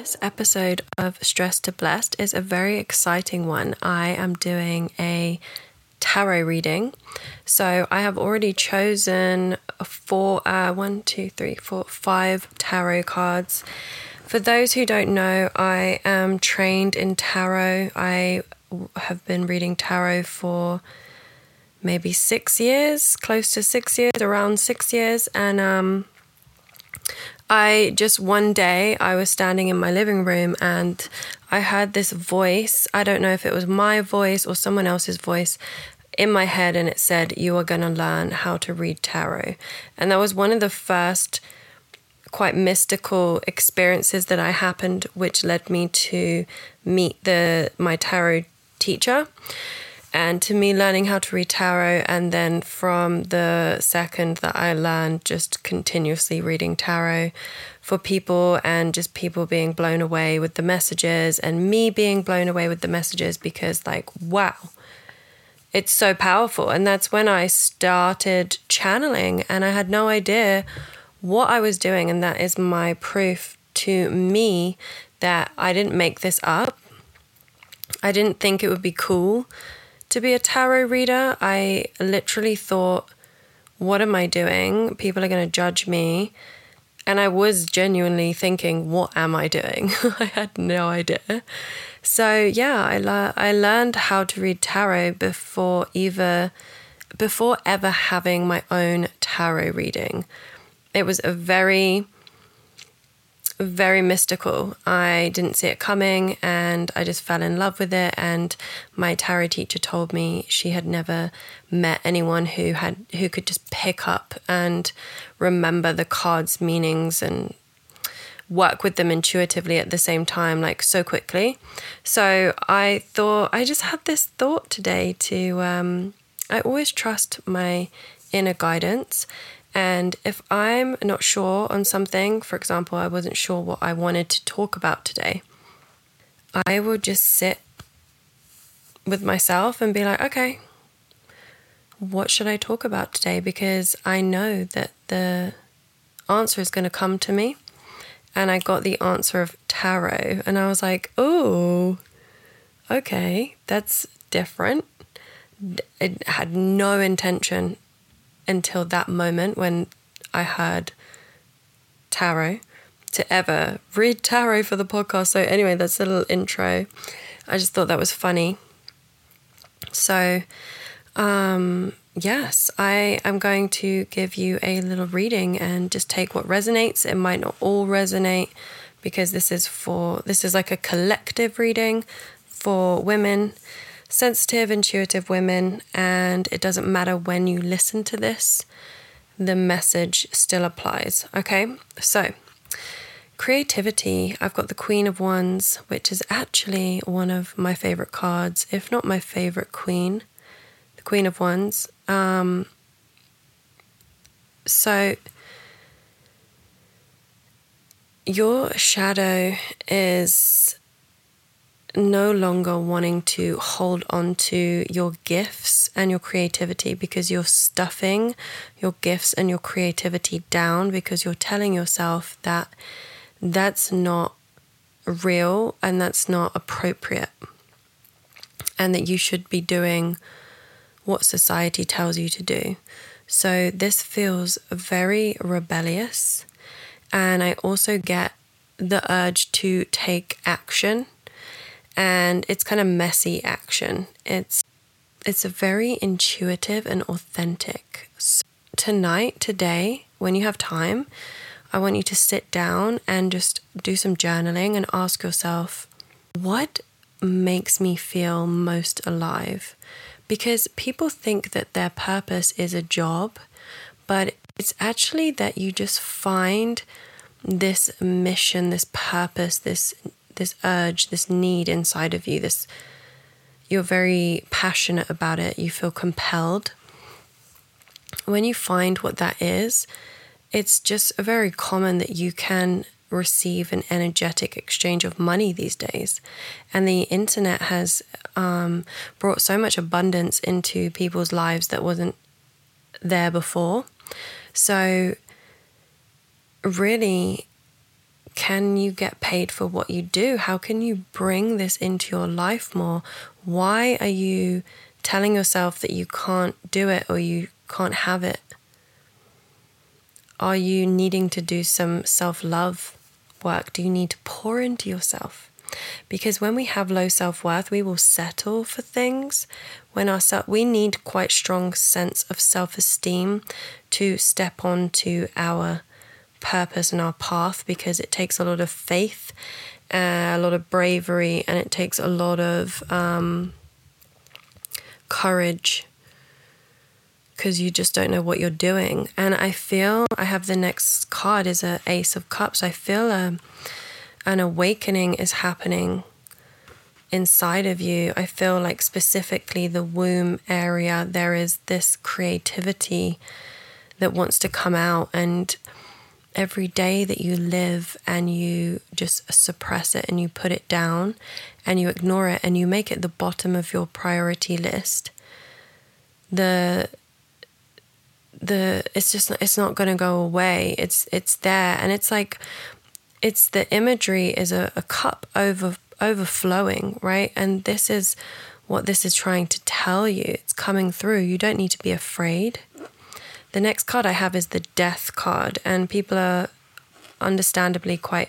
This episode of Stressed to Blessed is a very exciting one. I am doing a tarot reading. So I have already chosen 5 tarot cards. For those who don't know, I am trained in tarot. I have been reading tarot for maybe 6 years, close to 6 years, around 6 years. And I just one day I was standing in my living room and I heard this voice. I don't know if it was my voice or someone else's voice in my head, and it said, "You are going to learn how to read tarot." And that was one of the first quite mystical experiences that I happened, which led me to meet my tarot teacher and to me learning how to read tarot. And then from the second that I learned, just continuously reading tarot for people and just people being blown away with the messages and me being blown away with the messages because wow, it's so powerful. And that's when I started channeling and I had no idea what I was doing. And that is my proof to me that I didn't make this up. I didn't think it would be cool to be a tarot reader. I literally thought, what am I doing? People are going to judge me. And I was genuinely thinking, what am I doing? I had no idea. So yeah, I learned how to read tarot before ever having my own tarot reading. It was a very, very mystical. I didn't see it coming and I just fell in love with it. And my tarot teacher told me she had never met anyone who could just pick up and remember the cards' meanings and work with them intuitively at the same time, so quickly. So I just had this thought today I always trust my inner guidance. And if I'm not sure on something, for example, I wasn't sure what I wanted to talk about today, I will just sit with myself and be like, okay, what should I talk about today? Because I know that the answer is going to come to me. And I got the answer of tarot and I was like, oh, okay, that's different. It had no intention until that moment when I heard tarot to ever read tarot for the podcast. So anyway, that's a little intro. I just thought that was funny. So, yes, I am going to give you a little reading and just take what resonates. It might not all resonate because this is like a collective reading for women, sensitive, intuitive women, and it doesn't matter when you listen to this, the message still applies. Okay, so creativity. I've got the Queen of Wands, which is actually one of my favorite cards, if not my favorite queen, the Queen of Wands. So your shadow is no longer wanting to hold on to your gifts and your creativity because you're stuffing your gifts and your creativity down because you're telling yourself that that's not real and that's not appropriate and that you should be doing what society tells you to do. So this feels very rebellious, and I also get the urge to take action. And it's kind of messy action. It's a very intuitive and authentic. So today, when you have time, I want you to sit down and just do some journaling and ask yourself, what makes me feel most alive? Because people think that their purpose is a job, but it's actually that you just find this mission, this purpose, this urge, this need inside of you, you're very passionate about it, you feel compelled. When you find what that is, it's just very common that you can receive an energetic exchange of money these days. And the internet has brought so much abundance into people's lives that wasn't there before. So really can you get paid for what you do? How can you bring this into your life more? Why are you telling yourself that you can't do it or you can't have it? Are you needing to do some self-love work? Do you need to pour into yourself? Because when we have low self-worth, we will settle for things. We need quite strong sense of self-esteem to step onto our purpose and our path, because it takes a lot of faith, a lot of bravery, and it takes a lot of courage, because you just don't know what you're doing. And I feel I have the next card is an Ace of Cups. I feel an awakening is happening inside of you. I feel like specifically the womb area, there is this creativity that wants to come out. And every day that you live and you just suppress it and you put it down and you ignore it and you make it the bottom of your priority list, it's not going to go away. It's there. And it's like, it's the imagery is a cup overflowing, right? And this is what this is trying to tell you. It's coming through. You don't need to be afraid. The next card I have is the Death card, and people are understandably quite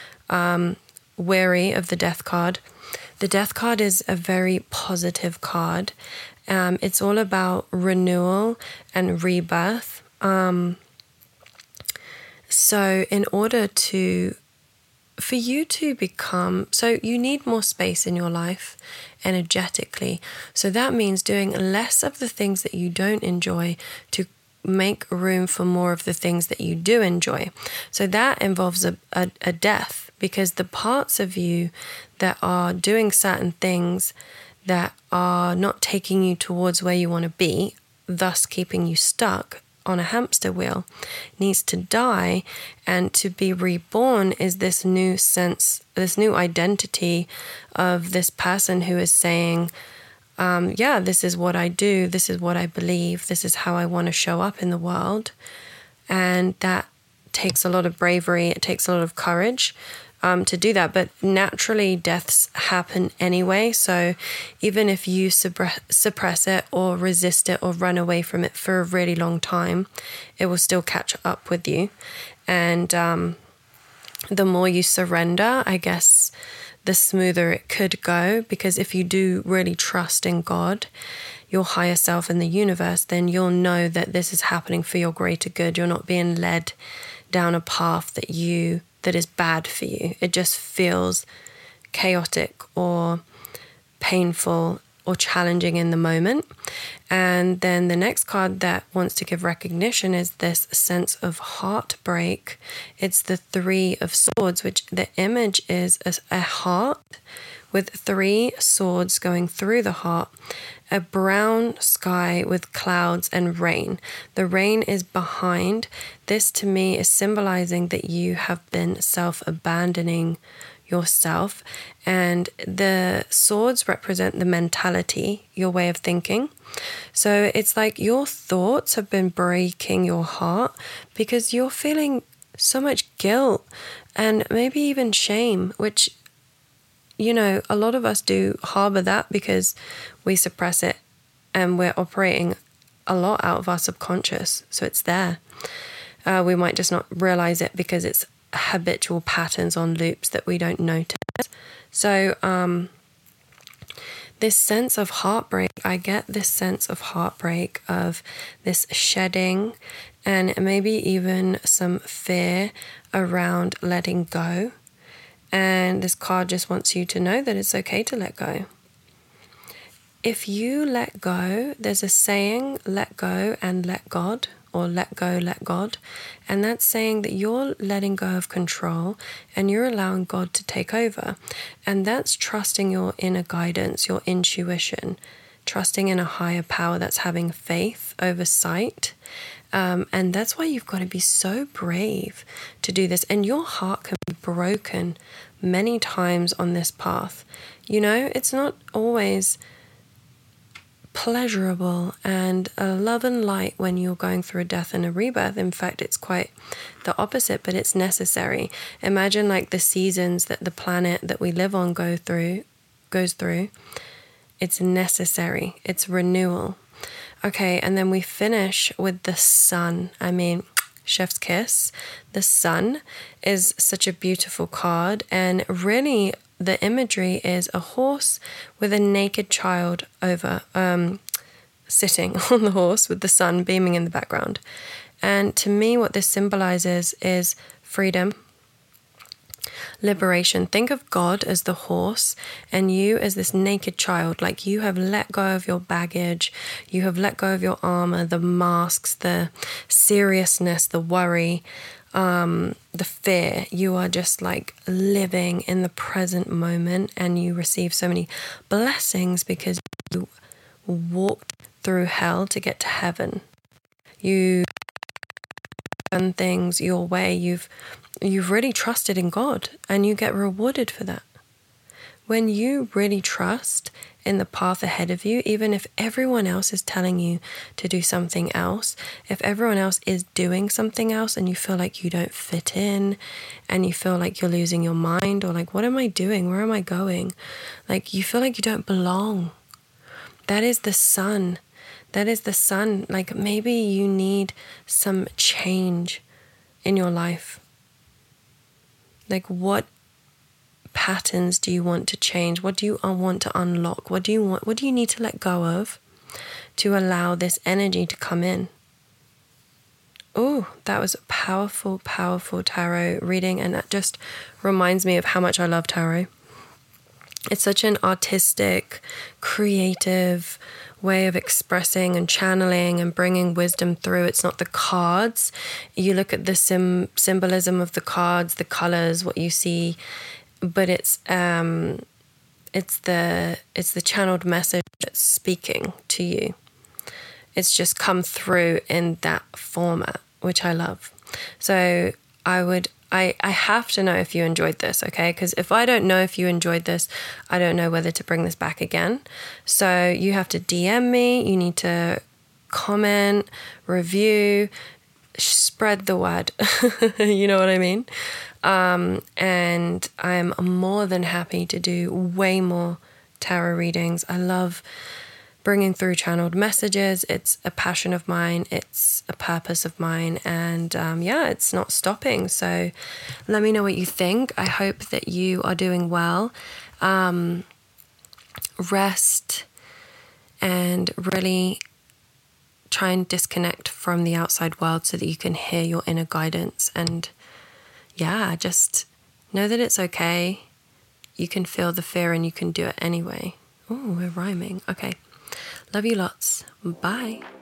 wary of the Death card. The Death card is a very positive card. It's all about renewal and rebirth. So in order for you to become, so you need more space in your life energetically. So that means doing less of the things that you don't enjoy to make room for more of the things that you do enjoy. So that involves a death, because the parts of you that are doing certain things that are not taking you towards where you want to be, thus keeping you stuck on a hamster wheel, needs to die. And to be reborn is this new sense, this new identity of this person who is saying, this is what I do, this is what I believe, this is how I want to show up in the world. And that takes a lot of bravery, it takes a lot of courage to do that. But naturally, deaths happen anyway. So even if you suppress it or resist it or run away from it for a really long time, it will still catch up with you. And the more you surrender, I guess, the smoother it could go. Because if you do really trust in God, your higher self and the universe, then you'll know that this is happening for your greater good. You're not being led down a path that is bad for you. It just feels chaotic or painful or challenging in the moment. And then the next card that wants to give recognition is this sense of heartbreak. It's the Three of Swords, which the image is a heart with 3 swords going through the heart, a brown sky with clouds and rain. The rain is behind. This to me is symbolizing that you have been self-abandoning yourself. And the swords represent the mentality, your way of thinking. So it's like your thoughts have been breaking your heart because you're feeling so much guilt and maybe even shame, which, you know, a lot of us do harbor that because we suppress it and we're operating a lot out of our subconscious. So it's there. We might just not realize it because it's habitual patterns on loops that we don't notice. So this sense of heartbreak, I get this sense of heartbreak of this shedding and maybe even some fear around letting go. And this card just wants you to know that it's okay to let go. If you let go, there's a saying, let go and let God, or let go, let God. And that's saying that you're letting go of control and you're allowing God to take over. And that's trusting your inner guidance, your intuition, trusting in a higher power. That's having faith over sight. And that's why you've got to be so brave to do this. And your heart can be broken many times on this path. You know, it's not always pleasurable and a love and light when you're going through a death and a rebirth. In fact, it's quite the opposite, but it's necessary. Imagine like the seasons that the planet that we live on goes through. It's necessary. It's renewal. Okay, and then we finish with the sun. I mean, chef's kiss. The sun is such a beautiful card, and really the imagery is a horse with a naked child over sitting on the horse with the sun beaming in the background. And to me, what this symbolizes is freedom, liberation. Think of God as the horse and you as this naked child. Like you have let go of your baggage, you have let go of your armor, the masks, the seriousness, the worry, the fear. You are just like living in the present moment, and you receive so many blessings because you walked through hell to get to heaven. You done things your way. You've really trusted in God, and you get rewarded for that. When you really trust in the path ahead of you, even if everyone else is telling you to do something else, if everyone else is doing something else and you feel like you don't fit in and you feel like you're losing your mind, or like, what am I doing? Where am I going? Like you feel like you don't belong. That is the sun. That is the sun. Like maybe you need some change in your life. Like what patterns do you want to change? What do you want to unlock? What do you need to let go of to allow this energy to come in? Oh, that was a powerful, powerful tarot reading, and that just reminds me of how much I love tarot. It's such an artistic, creative way of expressing and channeling and bringing wisdom through. It's not the cards. You look at the symbolism of the cards, the colors, what you see, but it's the channeled message that's speaking to you. It's just come through in that format, which I love. So I have to know if you enjoyed this, okay? Because if I don't know if you enjoyed this, I don't know whether to bring this back again. So you have to DM me. You need to comment, review, spread the word. You know what I mean? And I'm more than happy to do way more tarot readings. I love bringing through channeled messages. It's a passion of mine. It's a purpose of mine. And it's not stopping. So let me know what you think. I hope that you are doing well. Rest and really try and disconnect from the outside world so that you can hear your inner guidance. And just know that it's okay. You can feel the fear and you can do it anyway. Oh, we're rhyming. Okay. Love you lots. Bye.